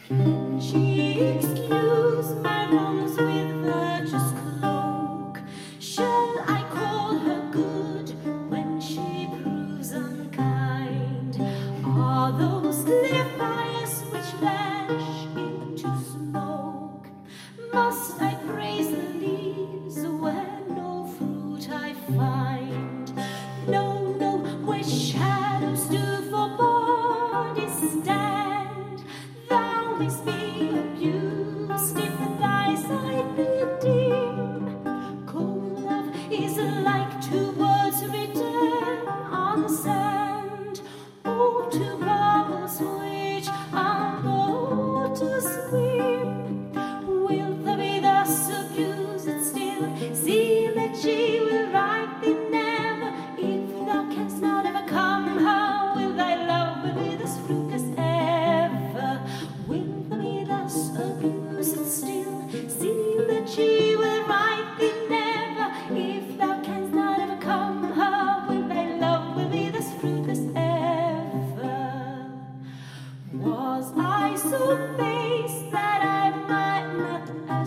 She excused my wrongs with virtue's cloak. Shall I call her good when she proves unkind? Are those clear fires which flash into smoke? Must I praise the leaves where no fruit I find? No, no, where shadows do for bodies stand. Thou mayst be abused if thy sight be dim. Cold love is like two words written on sand, or two bubbles which are bold to swim. Wilt thou be thus abused still? See that she will right thee never. If thou canst not overcome her, will thy love be thus fruitless ever? Wilt thou be thus abused still? See that she will right thee never. If thou canst not overcome her, will thy love be thus fruitless ever? Was I so base that I might not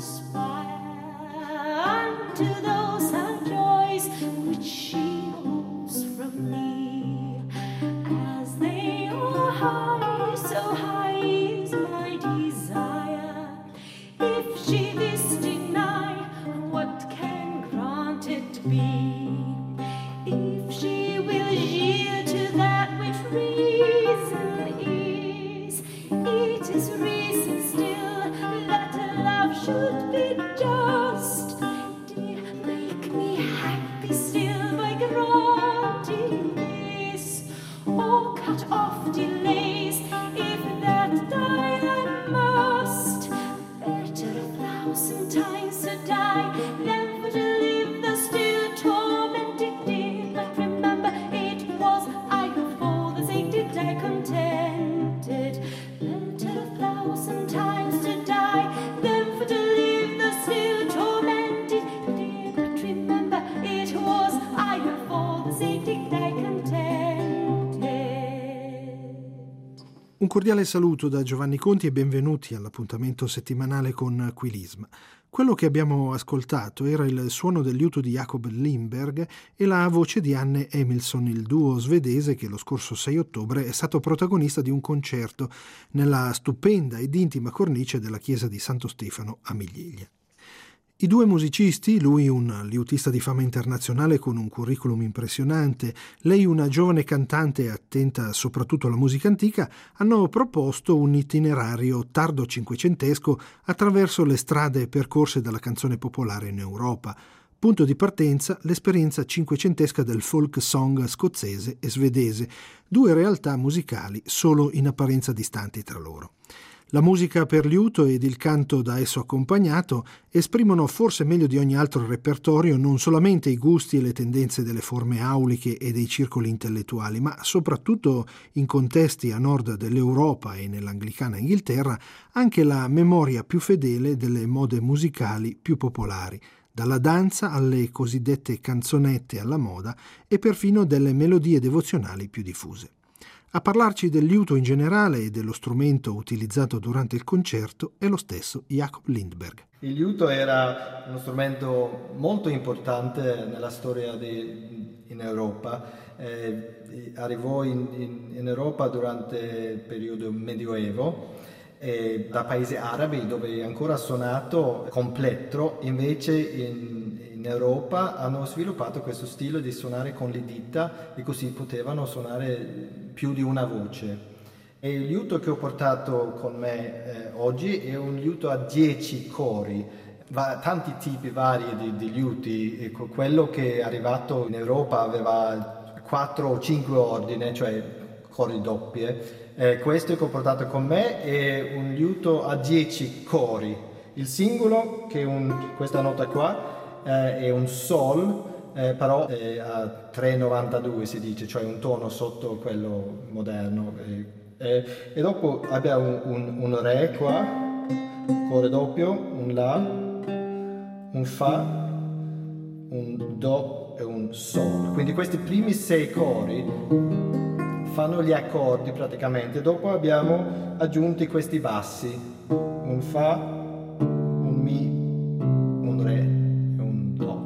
aspire unto those her joys which she holds from me? As they are high, so high is my desire. If she this deny, what can granted be? If she will yield to that which reason is, it is reason still that love should be just. Dear, make me happy still by granting this, or cut off delays if that die I must. Better 1,000 times to die than for to live thus still tormented, dear. But remember, it was I who for the sake did die contented. Better 1,000 times to die than for to live thus still tormented, dear. But remember, it was I who for the sake did die contented. Un cordiale saluto da Giovanni Conti e benvenuti all'appuntamento settimanale con Quilism. Quello che abbiamo ascoltato era il suono del liuto di Jacob Lindberg e la voce di Anne Emilsson, il duo svedese che lo scorso 6 ottobre è stato protagonista di un concerto nella stupenda ed intima cornice della chiesa di Santo Stefano a Miglieglia. I due musicisti, lui un liutista di fama internazionale con un curriculum impressionante, lei una giovane cantante attenta soprattutto alla musica antica, hanno proposto un itinerario tardo cinquecentesco attraverso le strade percorse dalla canzone popolare in Europa. Punto di partenza l'esperienza cinquecentesca del folk song scozzese e svedese, due realtà musicali solo in apparenza distanti tra loro. La musica per liuto ed il canto da esso accompagnato esprimono forse meglio di ogni altro repertorio non solamente i gusti e le tendenze delle forme auliche e dei circoli intellettuali, ma soprattutto in contesti a nord dell'Europa e nell'anglicana Inghilterra anche la memoria più fedele delle mode musicali più popolari, dalla danza alle cosiddette canzonette alla moda e perfino delle melodie devozionali più diffuse. A parlarci del liuto in generale e dello strumento utilizzato durante il concerto è lo stesso Jacob Lindberg. Il liuto era uno strumento molto importante nella storia in Europa. Arrivò in Europa durante il periodo medioevo da paesi arabi dove è ancora suonato con plettro, invece in Europa hanno sviluppato questo stile di suonare con le dita e così potevano suonare più di una voce. E il liuto che ho portato con me oggi è un liuto a 10 cori, tanti tipi vari di liuti. E quello che è arrivato in Europa aveva 4 o 5 ordini, cioè cori doppie. Questo che ho portato con me è un liuto a 10 cori. Il singolo, che è questa nota qua, è un sol, però è a 3,92 si dice, cioè un tono sotto quello moderno. E dopo abbiamo un re qua, core doppio, un la, un fa, un do e un sol. Quindi questi primi 6 cori, fanno gli accordi praticamente. Dopo abbiamo aggiunto questi bassi, un Fa, un Mi, un Re e un Do.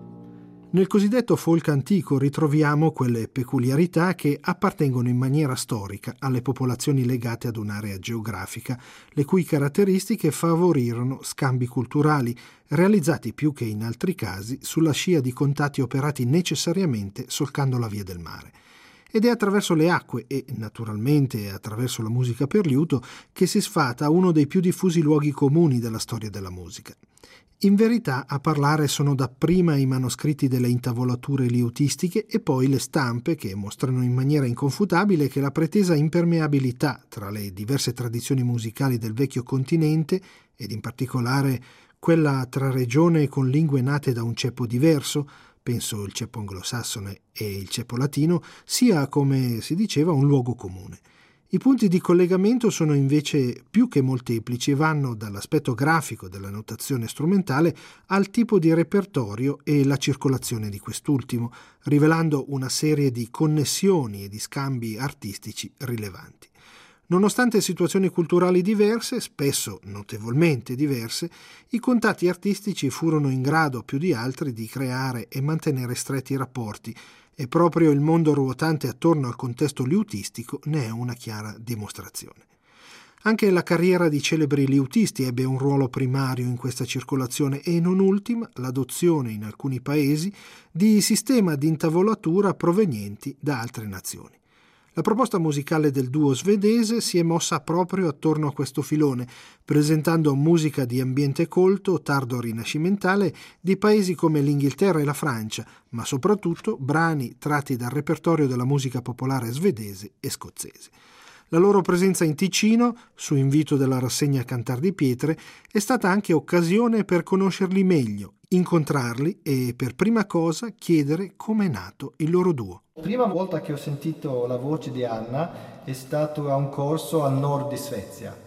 Nel cosiddetto folk antico ritroviamo quelle peculiarità che appartengono in maniera storica alle popolazioni legate ad un'area geografica, le cui caratteristiche favorirono scambi culturali, realizzati più che in altri casi sulla scia di contatti operati necessariamente solcando la via del mare. Ed è attraverso le acque e, naturalmente, attraverso la musica per liuto che si sfata uno dei più diffusi luoghi comuni della storia della musica. In verità, a parlare sono dapprima i manoscritti delle intavolature liutistiche e poi le stampe che mostrano in maniera inconfutabile che la pretesa impermeabilità tra le diverse tradizioni musicali del vecchio continente, ed in particolare quella tra regione con lingue nate da un ceppo diverso, penso il ceppo anglosassone e il ceppo latino, sia, come si diceva, un luogo comune. I punti di collegamento sono invece più che molteplici e vanno dall'aspetto grafico della notazione strumentale al tipo di repertorio e la circolazione di quest'ultimo, rivelando una serie di connessioni e di scambi artistici rilevanti. Nonostante situazioni culturali diverse, spesso notevolmente diverse, i contatti artistici furono in grado più di altri di creare e mantenere stretti rapporti, e proprio il mondo ruotante attorno al contesto liutistico ne è una chiara dimostrazione. Anche la carriera di celebri liutisti ebbe un ruolo primario in questa circolazione e, non ultima, l'adozione in alcuni paesi di sistema di intavolatura provenienti da altre nazioni. La proposta musicale del duo svedese si è mossa proprio attorno a questo filone, presentando musica di ambiente colto, tardo rinascimentale, di paesi come l'Inghilterra e la Francia, ma soprattutto brani tratti dal repertorio della musica popolare svedese e scozzese. La loro presenza in Ticino, su invito della rassegna Cantar di Pietre, è stata anche occasione per conoscerli meglio, incontrarli e per prima cosa chiedere come è nato il loro duo. La prima volta che ho sentito la voce di Anna è stato a un corso al nord di Svezia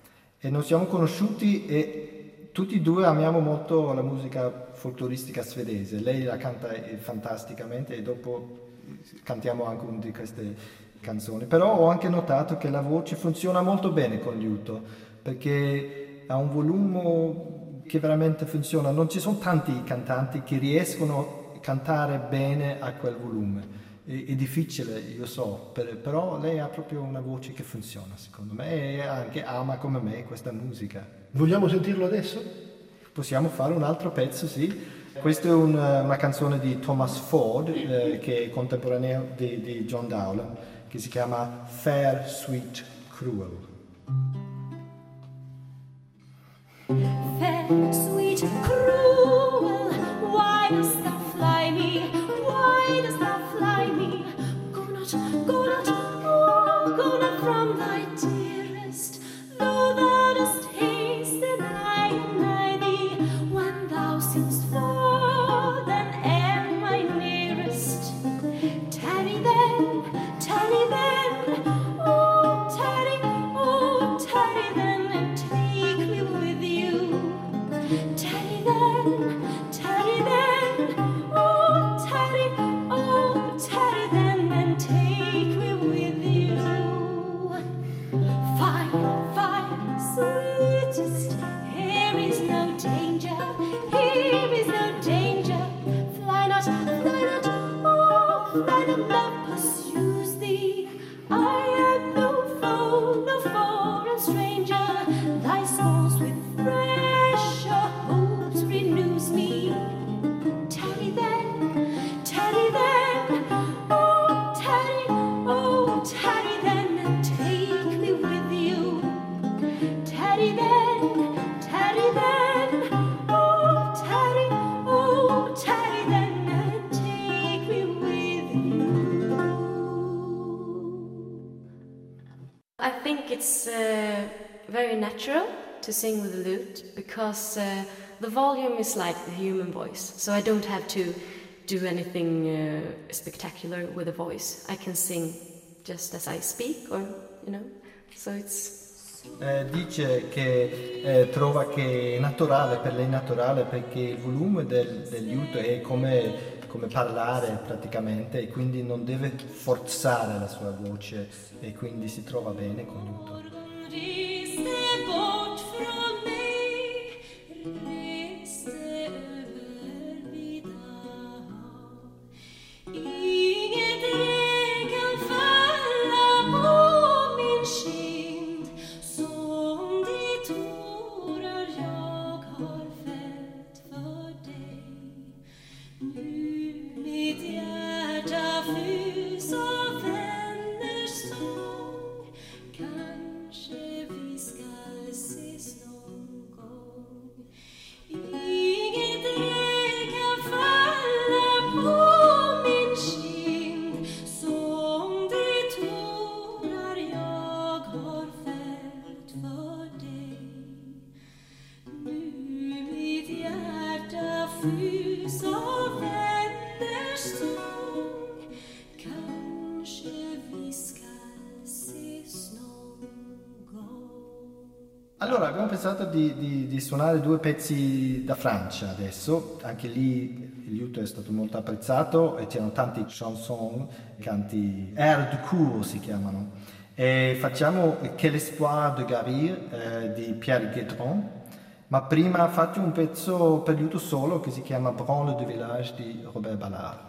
e non siamo conosciuti e tutti e due amiamo molto la musica folcloristica svedese. Lei la canta fantasticamente e dopo cantiamo anche una di queste canzoni. Però ho anche notato che la voce funziona molto bene con il liuto perché ha un volume che veramente funziona. Non ci sono tanti cantanti che riescono a cantare bene a quel volume. È difficile, io so, però lei ha proprio una voce che funziona, secondo me, e anche ama come me questa musica. Vogliamo sentirlo adesso? Possiamo fare un altro pezzo, sì. Questa è una canzone di Thomas Ford, che è contemporaneo di John Dowland, che si chiama Fair, Sweet, Cruel. Fair, sweet, cruel, why dost thou fly me? Why dost thou fly me? Go not, oh, go not from thy dearest, though thou dost haste, then I am nigh thee. When thou seemst far, then am I nearest. Tarry then, oh, tarry then, and take me with you. Tarry then, oh, tarry then, and take me with you. Fine, sweetest, here is no danger, Fly not, oh, fly not, love pursues thee. I am no foreign stranger, thy smiles with fresher hopes renews me. Tarry then, oh, tarry then, and take me with you. Tarry then, oh, tarry then, and take me with you. I think it's very natural to sing with the lute because the volume is like the human voice, so I don't have to do anything spectacular with a voice. I can sing just as I speak, or so it's. Dice che trova che è naturale, per lei naturale, perché il volume del liuto è come come parlare praticamente, e quindi non deve forzare la sua voce, e quindi si trova bene con l'utro. Reste bort från mig, reste över vida hav. Inget regn kan falla på min kind, som de tårar jag har fällt för dig. Nu mitt hjärta fylls av vänners sång, kanske vi skall ses någon gång. Inget regn kan falla på min kind, som de tårar jag har fällt för dig. Nu mitt hjärta fylls av vänners sång, kanske vi skall ses någon gång. Allora, abbiamo pensato di suonare due pezzi da Francia adesso, anche lì il liuto è stato molto apprezzato e c'erano tanti chanson, canti air de cour si chiamano, e facciamo Quel espoir de Garir di Pierre Guétron, ma prima faccio un pezzo per liuto solo che si chiama Branle de village di Robert Ballard.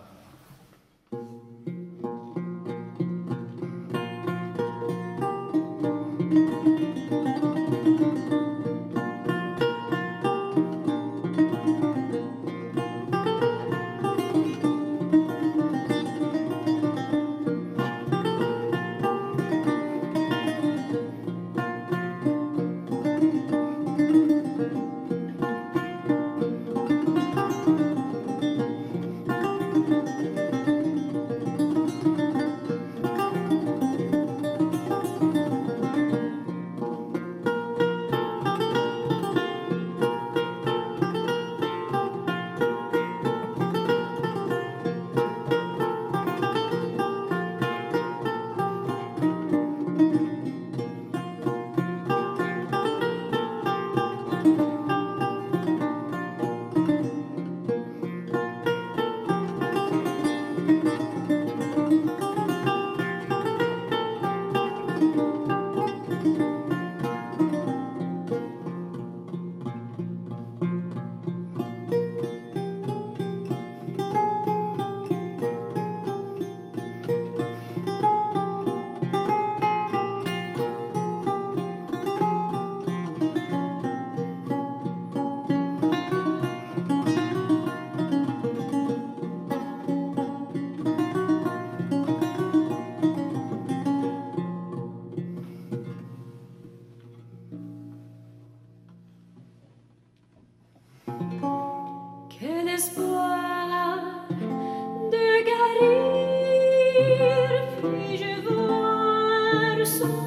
Quel espoir de Garir, puis-je voir son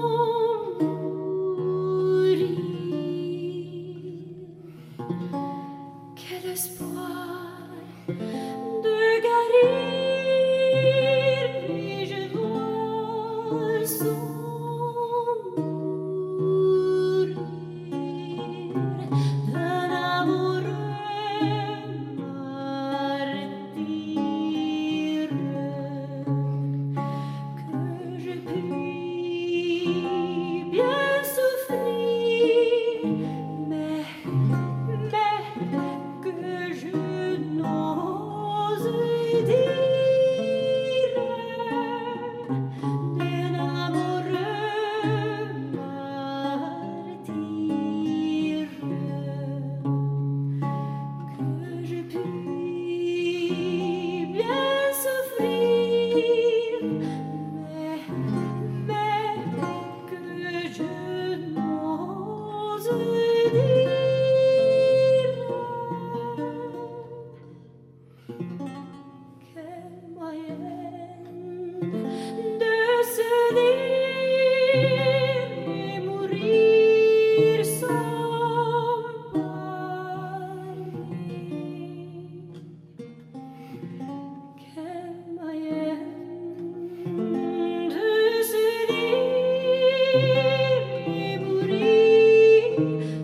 mourir. Quel espoir de Garir, puis-je voir son mourir. D'un amoureux martyr, que je puis bien souffrir, mais que je n'ose dire. D'un amoureux martyr, que je puis bien souffrir, mais que je n'ose dire. Quel moyen de se dire et mourir sans parler. Quel moyen de se dire et mourir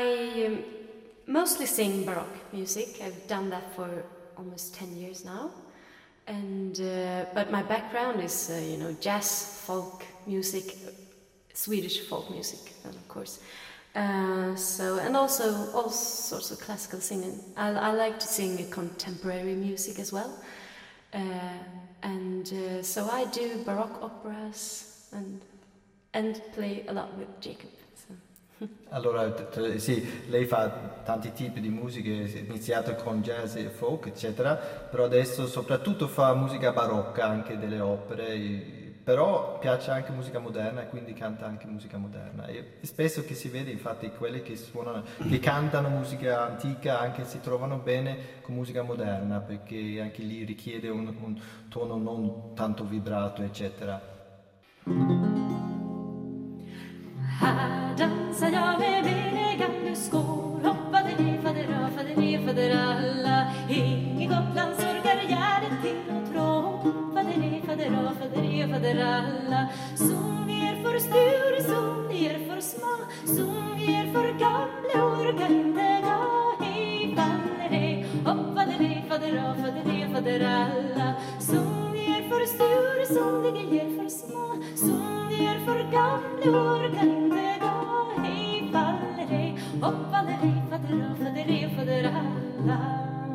I mostly sing Baroque music. I've done that for almost 10 years now. And but my background is jazz, folk music, Swedish folk music, of course. So and also all sorts of classical singing. I like to sing contemporary music as well. So I do Baroque operas and play a lot with Jacob. So. Allora, sì, lei fa tanti tipi di musiche, è iniziato con jazz e folk, eccetera, però adesso soprattutto fa musica barocca, anche delle opere, però piace anche musica moderna e quindi canta anche musica moderna. E spesso che si vede, infatti, quelli che suonano, che cantano musica antica anche si trovano bene con musica moderna, perché anche lì richiede un tono non tanto vibrato, eccetera. Här dansar jag med min gamle skor. Hoppade-di-fadera-fadera-faderalla. Inge Gotlandsorgar gärdet till och trå. Hoppade-di-fadera-fadera-faderalla. Som er för stur, som er för sma, som er för gamle orkar inte gå. Hej faller-di, hoppade-di-fadera-fadera-faderalla. Som er för stur, som det ger för sma, som er för gamle orkar inte gå. Hej faller-di, hoppade-di-fadera-fadera-faderalla.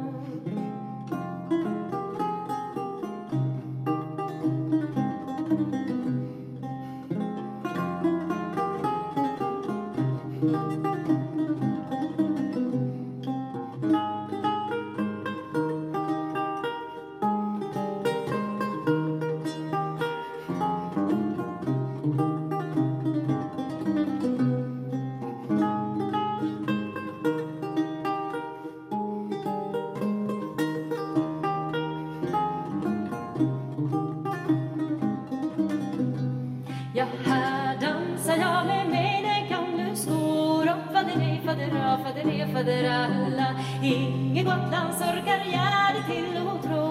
Ja, här dansar jag med mina gamla skor. Hoppade-di-fadera-fadera-faderalla. Inge Gotlandsorgar gärdet till och trå.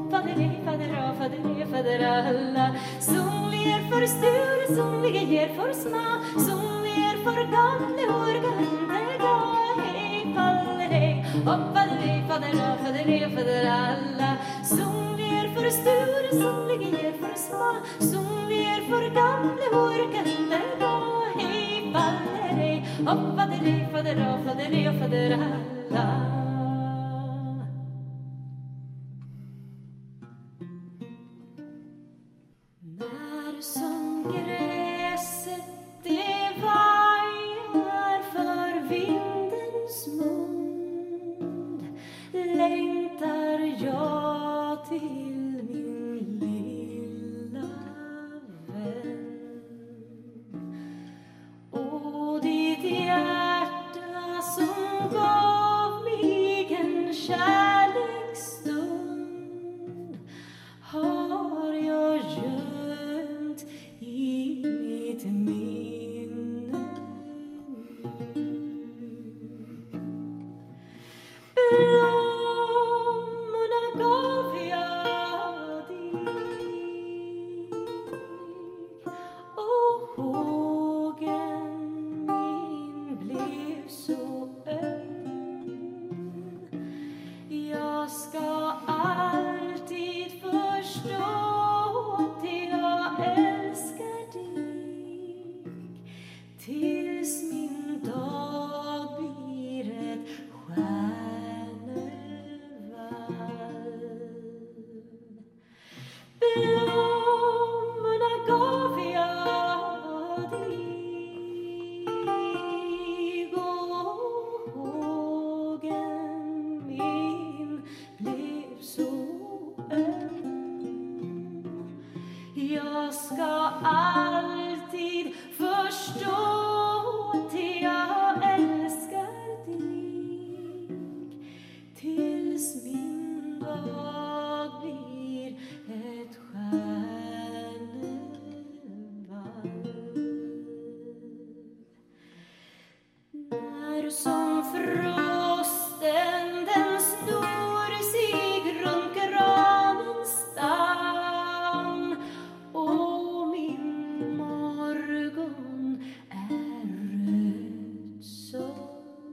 Hoppade-di-fadera-fadera-faderalla. Som er för stur, som ger för sma, som er för gamle orkar inte gå. Hej faller-di, hoppade-di-fadera-fadera-faderalla. Som er för stur, som ger för sma, som er för gamle orkar inte gå. Hej faller-di, hoppade-di-fadera-fadera-faderalla. När som gräset det vajar för vindens mund, längtar jag till min lilla vän. Och ditt hjärta som gav mig en kärleksstund har jag gömt i mitt minne. Blommorna gav jag dig och hågen min blev så öm. Jag ska alltid förstå att jag älskar dig tills min dag blir ett stjärnevalv. Blommorna gav jag dig och hågen min blev så öm. Jag ska alltid förstå att jag älskar dig tills min dag blir ett stjärnevalv. När som frosten den snor sig runt granens stam och min morgon är röd som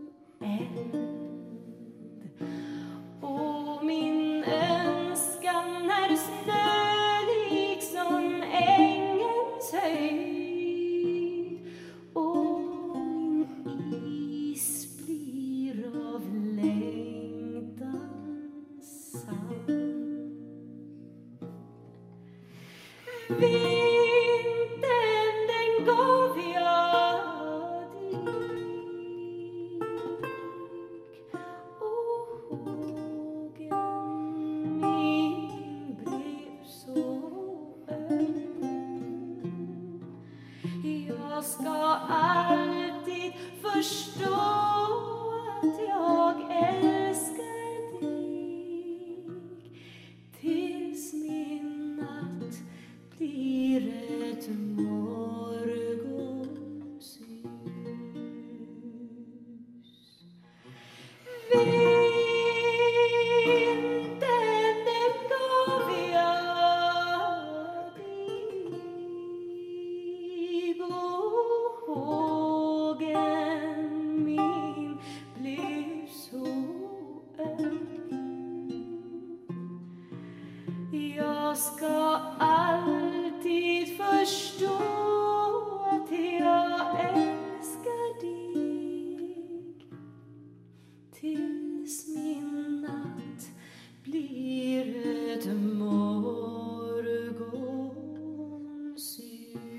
Jag ska alltid förstå att jag älskar dig tills min natt blir ett morgonsljus.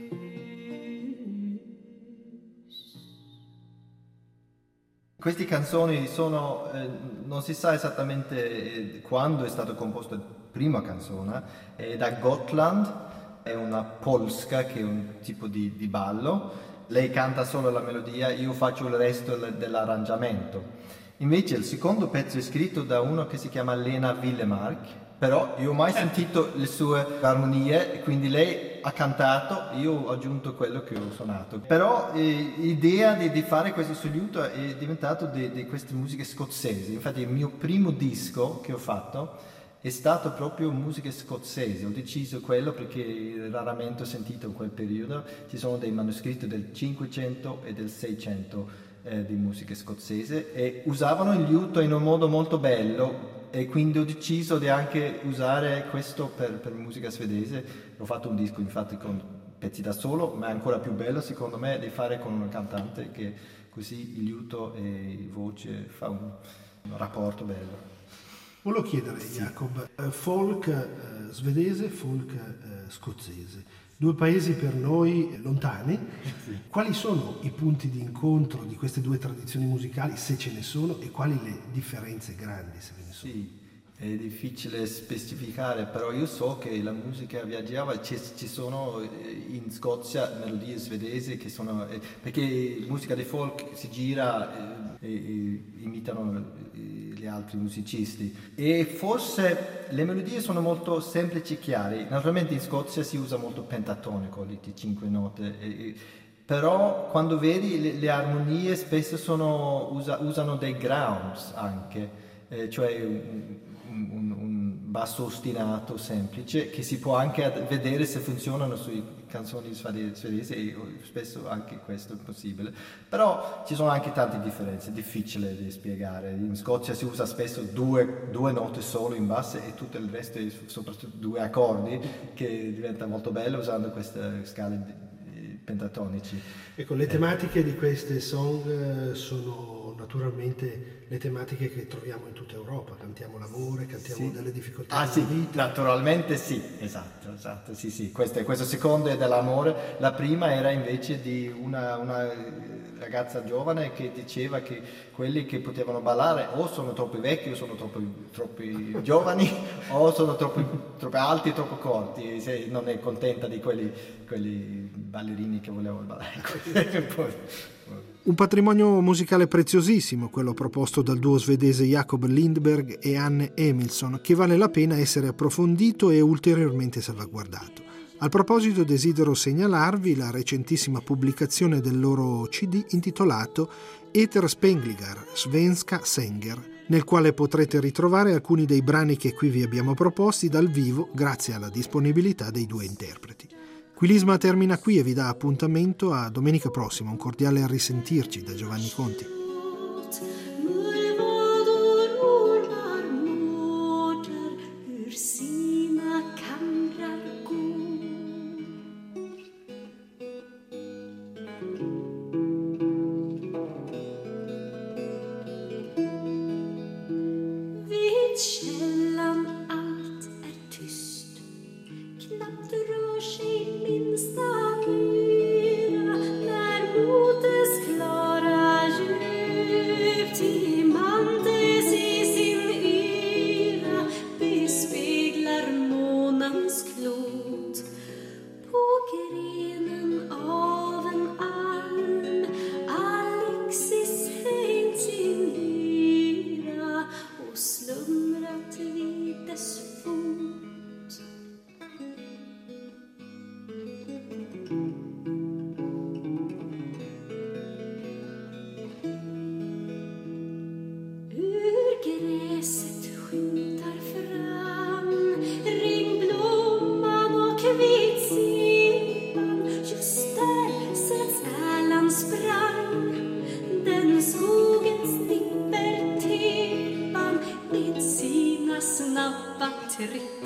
Queste canzoni sono, non si sa esattamente quando è stata composta la prima canzone, è da Gotland, è una polska che è un tipo di ballo, lei canta solo la melodia, io faccio il resto dell'arrangiamento. Invece il secondo pezzo è scritto da uno che si chiama Lena Willemark, però io ho mai sentito le sue armonie, quindi lei ha cantato, io ho aggiunto quello che ho suonato. Però l'idea di fare questo assoluto è diventato di queste musiche scozzesi. Infatti il mio primo disco che ho fatto è stato proprio musiche scozzesi. Ho deciso quello perché raramente ho sentito in quel periodo. Ci sono dei manoscritti del 500 e del 600 di musica scozzese e usavano il liuto in un modo molto bello. E quindi ho deciso di anche usare questo per musica svedese. Ho fatto un disco infatti con pezzi da solo, ma è ancora più bello secondo me di fare con un cantante, che così il liuto e voce fa un rapporto bello. Volevo chiedere, Jacob, folk svedese, folk scozzese, due paesi per noi lontani, quali sono i punti di incontro di queste due tradizioni musicali, se ce ne sono, e quali le differenze grandi, se ve ne sono? Sì, è difficile specificare, però io so che la musica viaggiava, ci sono in Scozia melodie svedesi che sono, perché musica di folk si gira e imitano gli altri musicisti, e forse le melodie sono molto semplici e chiare. Naturalmente in Scozia si usa molto pentatonico, di 5 note, però quando vedi le armonie spesso usano dei grounds anche, cioè un basso ostinato semplice che si può anche vedere se funzionano sui canzoni svedesi, e spesso anche questo è possibile. Però ci sono anche tante differenze, difficile di spiegare. In Scozia si usa spesso due note solo in basso e tutto il resto, soprattutto 2 accordi, che diventa molto bello usando queste scale pentatonici. Ecco, le tematiche di queste song sono naturalmente le tematiche che troviamo in tutta Europa. Cantiamo l'amore, cantiamo delle difficoltà della vita. Naturalmente sì, esatto, sì. Questo secondo è dell'amore. La prima era invece di una ragazza giovane che diceva che quelli che potevano ballare o sono troppo vecchi o sono troppi giovani o sono troppo alti e troppo corti, e se non è contenta di quelli ballerini che volevano ballare. Un patrimonio musicale preziosissimo, quello proposto dal duo svedese Jakob Lindberg e Anne Emilsson, che vale la pena essere approfondito e ulteriormente salvaguardato. Al proposito desidero segnalarvi la recentissima pubblicazione del loro CD intitolato Eter Spengligar, Svenska Sänger, nel quale potrete ritrovare alcuni dei brani che qui vi abbiamo proposti dal vivo grazie alla disponibilità dei due interpreti. Quilisma termina qui e vi dà appuntamento a domenica prossima. Un cordiale a risentirci da Giovanni Conti. Snabba tripp